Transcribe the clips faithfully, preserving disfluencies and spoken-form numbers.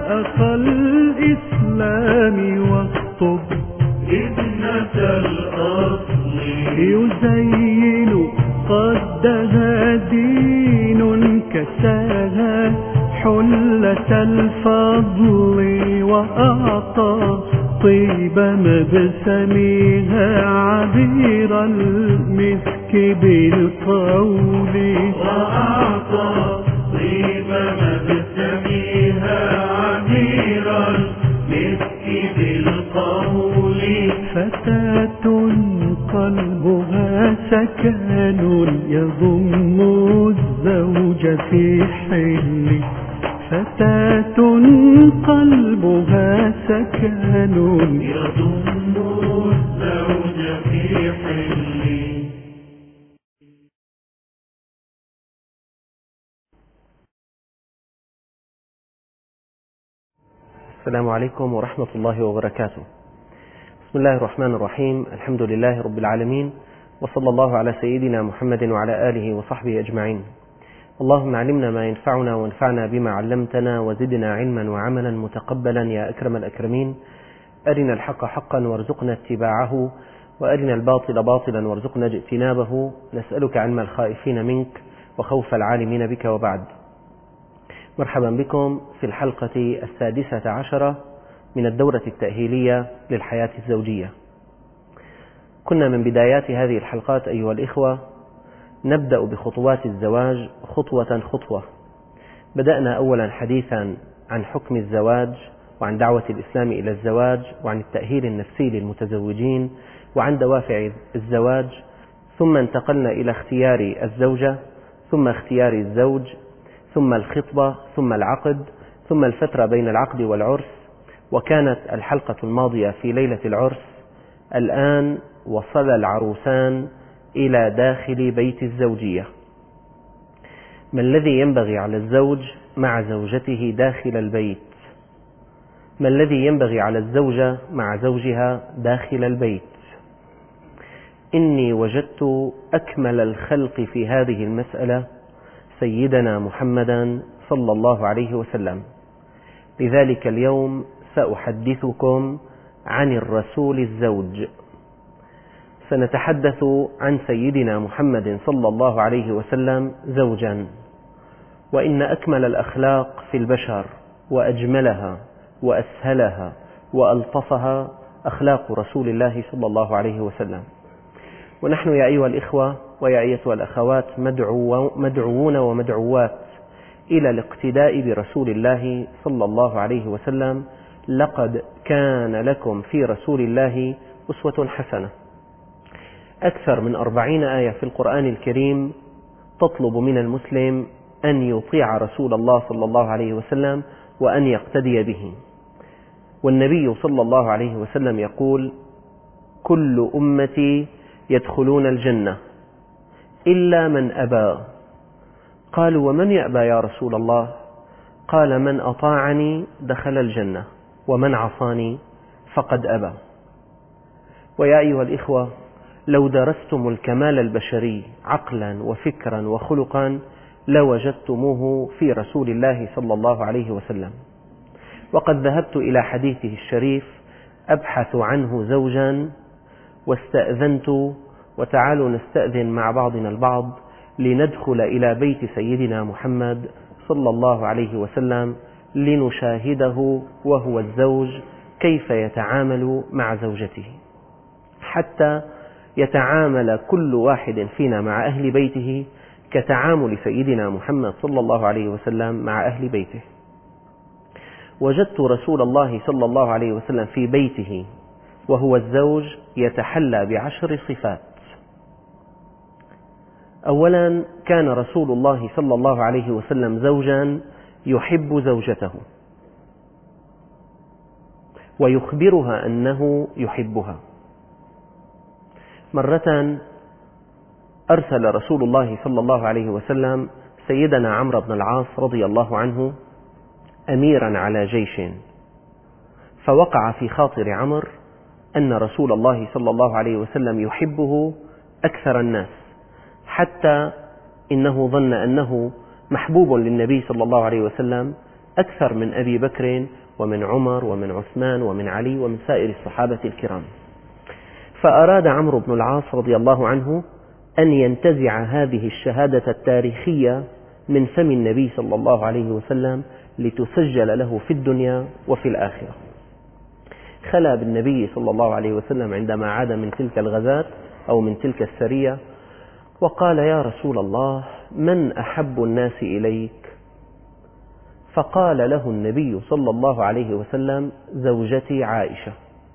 أخ الإسلام واخطب ابنة الأصل يزين قدها دين كساها حلة الفضل وأعطى طيب مبسمها عبير المسك بالقول وأعطى طيب مبسمها عبير المسك بالقول فتاة قلبها سكن يضم الزوج في حل فتاة قلبها سكن يضم الزوج في حل. السلام عليكم ورحمة الله وبركاته. بسم الله الرحمن الرحيم. الحمد لله رب العالمين، وصلى الله على سيدنا محمد وعلى آله وصحبه أجمعين. اللهم علمنا ما ينفعنا وانفعنا بما علمتنا وزدنا علما وعملا متقبلا يا أكرم الأكرمين. أرنا الحق حقا وارزقنا اتباعه، وأرنا الباطل باطلا وارزقنا اجتنابه. نسألك علم الخائفين منك وخوف العالمين بك، وبعد. مرحبا بكم في الحلقة السادسة عشرة من الدورة التأهيلية للحياة الزوجية. كنا من بدايات هذه الحلقات أيها الإخوة نبدأ بخطوات الزواج خطوة خطوة. بدأنا أولا حديثا عن حكم الزواج، وعن دعوة الإسلام إلى الزواج، وعن التأهيل النفسي للمتزوجين، وعن دوافع الزواج. ثم انتقلنا إلى اختيار الزوجة، ثم اختيار الزوج، ثم الخطبة، ثم العقد، ثم الفترة بين العقد والعرس. وكانت الحلقة الماضية في ليلة العرس. الآن وصل العروسان إلى داخل بيت الزوجية. ما الذي ينبغي على الزوج مع زوجته داخل البيت؟ ما الذي ينبغي على الزوجة مع زوجها داخل البيت؟ إني وجدت أكمل الخلق في هذه المسألة سيدنا محمدا صلى الله عليه وسلم. لذلك اليوم سأحدثكم عن الرسول الزوج. سنتحدث عن سيدنا محمد صلى الله عليه وسلم زوجا. وإن أكمل الأخلاق في البشر وأجملها وأسهلها وألطفها أخلاق رسول الله صلى الله عليه وسلم. ونحن يا أيها الإخوة ويا أيتها الأخوات مدعو مدعوون ومدعوات إلى الاقتداء برسول الله صلى الله عليه وسلم. لقد كان لكم في رسول الله أسوة حسنة. أكثر من أربعين آية في القرآن الكريم تطلب من المسلم أن يطيع رسول الله صلى الله عليه وسلم وأن يقتدي به. والنبي صلى الله عليه وسلم يقول: كل أمتي يدخلون الجنة إلا من أبى. قالوا: ومن يأبى يا رسول الله؟ قال: من أطاعني دخل الجنة، ومن عصاني فقد أبى. ويا أيها الإخوة، لو درستم الكمال البشري عقلا وفكرا وخلقا لوجدتموه في رسول الله صلى الله عليه وسلم. وقد ذهبت إلى حديثه الشريف أبحث عنه زوجا، واستأذنت، وتعالوا نستأذن مع بعضنا البعض لندخل إلى بيت سيدنا محمد صلى الله عليه وسلم لنشاهده وهو الزوج كيف يتعامل مع زوجته، حتى يتعامل كل واحد فينا مع أهل بيته كتعامل سيدنا محمد صلى الله عليه وسلم مع أهل بيته. وجدت رسول الله صلى الله عليه وسلم في بيته وهو الزوج يتحلى بعشر صفات. أولا، كان رسول الله صلى الله عليه وسلم زوجا يحب زوجته ويخبرها أنه يحبها. مرة أرسل رسول الله صلى الله عليه وسلم سيدنا عمرو بن العاص رضي الله عنه أميرا على جيش، فوقع في خاطر عمرو أن رسول الله صلى الله عليه وسلم يحبه أكثر الناس، حتى إنه ظن أنه محبوب للنبي صلى الله عليه وسلم أكثر من أبي بكر ومن عمر ومن عثمان ومن علي ومن سائر الصحابة الكرام. فأراد عمرو بن العاص رضي الله عنه أن ينتزع هذه الشهادة التاريخية من فم النبي صلى الله عليه وسلم لتسجل له في الدنيا وفي الآخرة. خلا بالنبي صلى الله عليه وسلم عندما عاد من تلك الغزاة أو من تلك السرية وقال: يا رسول الله، من أحب الناس إليك؟ فقال له النبي صلى الله عليه وسلم: زوجتي عائشة.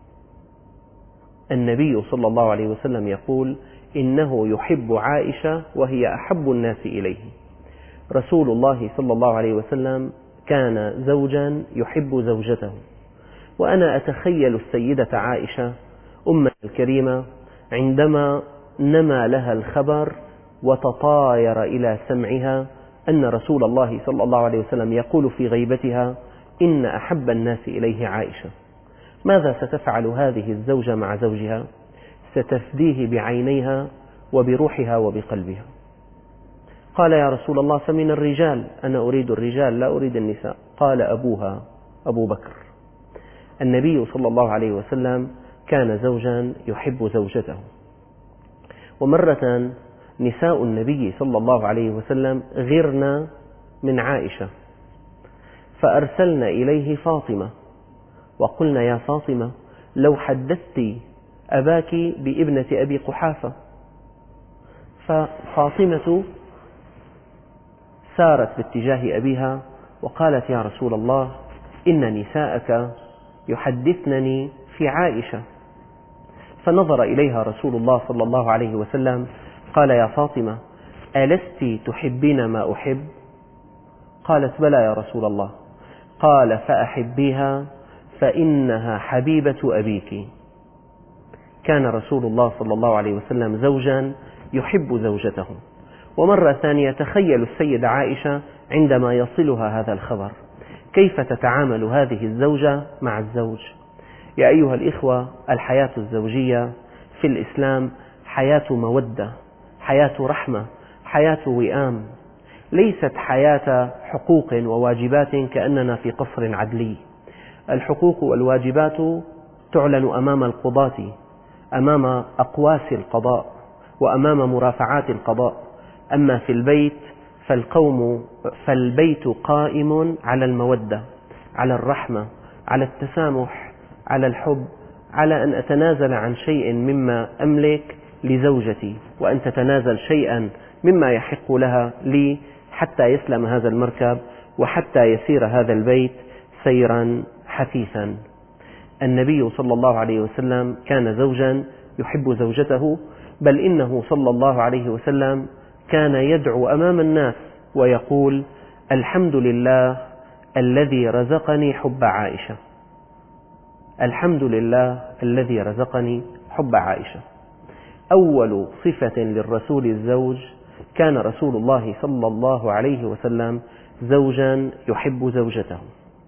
النبي صلى الله عليه وسلم يقول: إنه يحب عائشة وهي أحب الناس إليه. رسول الله صلى الله عليه وسلم كان زوجا يحب زوجته، وأنا أتخيل السيدة عائشة أمنا الكريمة عندما نما لها الخبر وتطاير إلى سمعها أن رسول الله صلى الله عليه وسلم يقول في غيبتها: إن أحب الناس إليه عائشة. ماذا ستفعل هذه الزوجة مع زوجها؟ ستفديه بعينيها وبروحها وبقلبها. قال: يا رسول الله، فمن الرجال؟ أنا أريد الرجال لا أريد النساء. قال: أبوها أبو بكر. النبي صلى الله عليه وسلم كان زوجا يحب زوجته. ومرة نساء النبي صلى الله عليه وسلم غرن من عائشة، فأرسلنا إليه فاطمة وقلنا: يا فاطمة، لو حدثت أباك بابنة أبي قحافة. ففاطمة سارت باتجاه أبيها وقالت: يا رسول الله، إن نساءك يحدثنني في عائشة. فنظر إليها رسول الله صلى الله عليه وسلم قال: يا فاطمة، ألست تحبين ما أحب؟ قالت: بلى يا رسول الله. قال: فأحبيها فإنها حبيبة أبيك. كان رسول الله صلى الله عليه وسلم زوجا يحب زوجته. ومرة ثانية تخيل السيدة عائشة عندما يصلها هذا الخبر، كيف تتعامل هذه الزوجة مع الزوج؟ يا أيها الإخوة، الحياة الزوجية في الإسلام حياة مودة، حياة رحمة، حياة وئام، ليست حياة حقوق وواجبات كأننا في قصر عدلي. الحقوق والواجبات تعلن أمام القضاة، أمام أقواس القضاء، وأمام مرافعات القضاء. أما في البيت فالقوم فالبيت قائم على المودة، على الرحمة، على التسامح، على الحب، على أن أتنازل عن شيء مما أملك لزوجتي، وأن تتنازل شيئا مما يحق لها لي، حتى يسلم هذا المركب وحتى يسير هذا البيت سيرا حثيثا. النبي صلى الله عليه وسلم كان زوجا يحب زوجته، بل إنه صلى الله عليه وسلم كان يدعو أمام الناس ويقول: الحمد لله الذي رزقني حب عائشة. الحمد لله الذي رزقني حب عائشة. أول صفة للرسول الزوج، كان رسول الله صلى الله عليه وسلم زوجا يحب زوجته.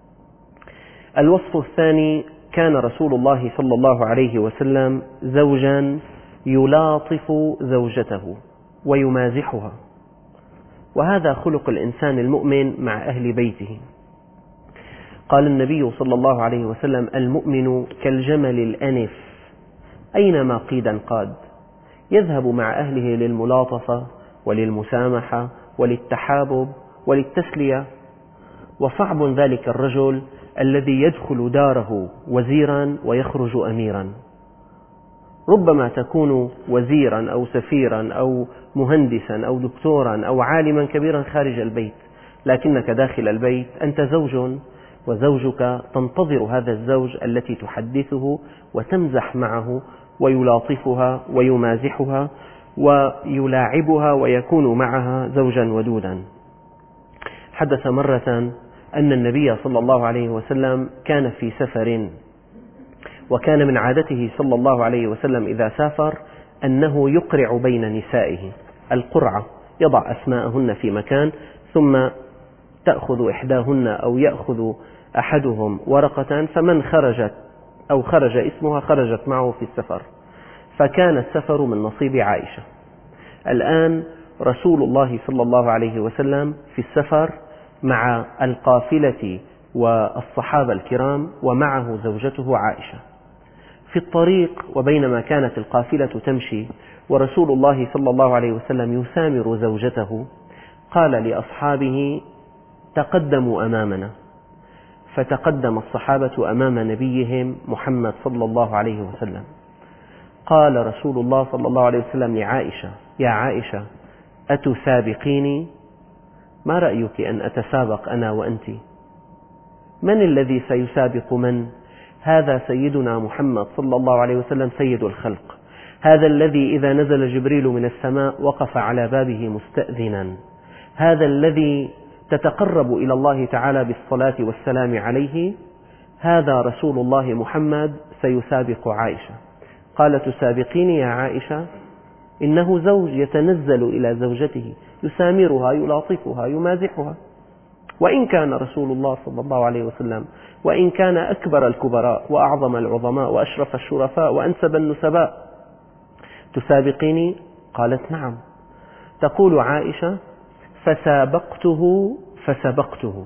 الوصف الثاني، كان رسول الله صلى الله عليه وسلم زوجا يلاطف زوجته ويمازحها، وهذا خلق الإنسان المؤمن مع أهل بيته. قال النبي صلى الله عليه وسلم: المؤمن كالجمل الأنف، أينما قيد انقاد، يذهب مع أهله للملاطفة وللمسامحة وللتحابب وللتسلية. وصعب ذلك الرجل الذي يدخل داره وزيرا ويخرج أميرا. ربما تكون وزيرا أو سفيرا أو مهندسا أو دكتورا أو عالما كبيرا خارج البيت، لكنك داخل البيت أنت زوج، وزوجك تنتظر هذا الزوج التي تحدثه وتمزح معه ويلاطفها ويمازحها ويلاعبها ويكون معها زوجا ودودا. حدث مرة أن النبي صلى الله عليه وسلم كان في سفر، وكان من عادته صلى الله عليه وسلم إذا سافر أنه يقرع بين نسائه، القرعة، يضع أسماءهن في مكان ثم تأخذ إحداهن أو يأخذ أحدهم ورقة، فمن خرجت أو خرج اسمها خرجت معه في السفر. فكان السفر من نصيب عائشة. الآن رسول الله صلى الله عليه وسلم في السفر مع القافلة والصحابة الكرام ومعه زوجته عائشة. في الطريق وبينما كانت القافلة تمشي ورسول الله صلى الله عليه وسلم يسامر زوجته، قال لأصحابه: تقدموا أمامنا. فتقدم الصحابة أمام نبيهم محمد صلى الله عليه وسلم. قال رسول الله صلى الله عليه وسلم لعائشة: يا عائشة، أتسابقيني؟ ما رأيك أن أتسابق أنا وأنت؟ من الذي سيسابق من؟ هذا سيدنا محمد صلى الله عليه وسلم سيد الخلق، هذا الذي إذا نزل جبريل من السماء وقف على بابه مستأذنا، هذا الذي تتقرب إلى الله تعالى بالصلاة والسلام عليه، هذا رسول الله محمد سيسابق عائشة. قال: تسابقيني يا عائشة؟ إنه زوج يتنزل إلى زوجته يسامرها يلاطفها يمازحها، وإن كان رسول الله صلى الله عليه وسلم وإن كان أكبر الكبراء وأعظم العظماء وأشرف الشرفاء وأنسب النسباء. تسابقيني؟ قالت: نعم. تقول عائشة: فسابقته فسبقته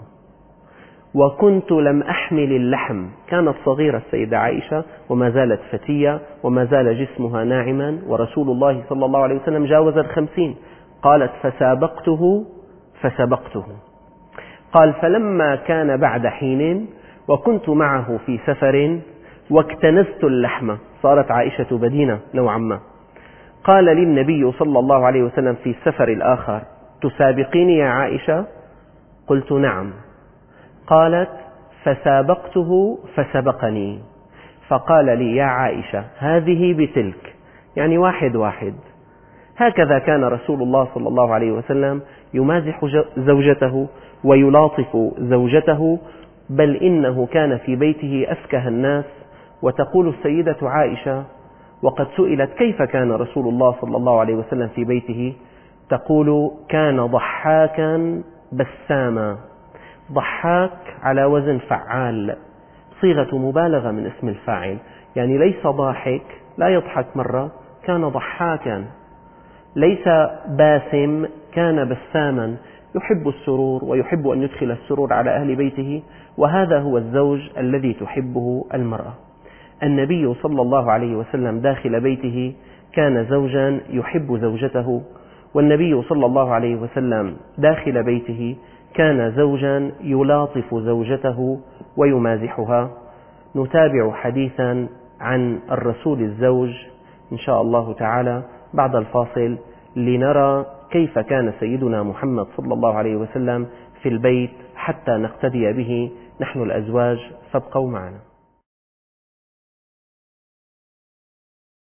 وكنت لم أحمل اللحم. كانت صغيرة السيدة عائشة وما زالت فتية وما زال جسمها ناعما، ورسول الله صلى الله عليه وسلم جاوز الخمسين. قالت: فسابقته فسبقته. قال: فلما كان بعد حين وكنت معه في سفر واكتنزت اللحم، صارت عائشة بدينة نوعا ما. قال لي النبي صلى الله عليه وسلم في السفر الآخر: تسابقيني يا عائشة؟ قلت: نعم. قالت: فسابقته فسبقني. فقال لي: يا عائشة، هذه بتلك، يعني واحد واحد. هكذا كان رسول الله صلى الله عليه وسلم يمازح زوجته ويلاطف زوجته، بل إنه كان في بيته أفكه الناس. وتقول السيدة عائشة وقد سئلت كيف كان رسول الله صلى الله عليه وسلم في بيته، تقول: كان ضحاكا بساما. ضحاك على وزن فعال، صيغة مبالغة من اسم الفاعل، يعني ليس ضاحك لا يضحك مرة، كان ضحاكا. ليس باسم، كان بساما، يحب السرور ويحب أن يدخل السرور على أهل بيته، وهذا هو الزوج الذي تحبه المرأة. النبي صلى الله عليه وسلم داخل بيته كان زوجا يحب زوجته، والنبي صلى الله عليه وسلم داخل بيته كان زوجا يلاطف زوجته ويمازحها. نتابع حديثا عن الرسول الزوج إن شاء الله تعالى بعد الفاصل، لنرى كيف كان سيدنا محمد صلى الله عليه وسلم في البيت حتى نقتدي به نحن الأزواج. فابقوا معنا.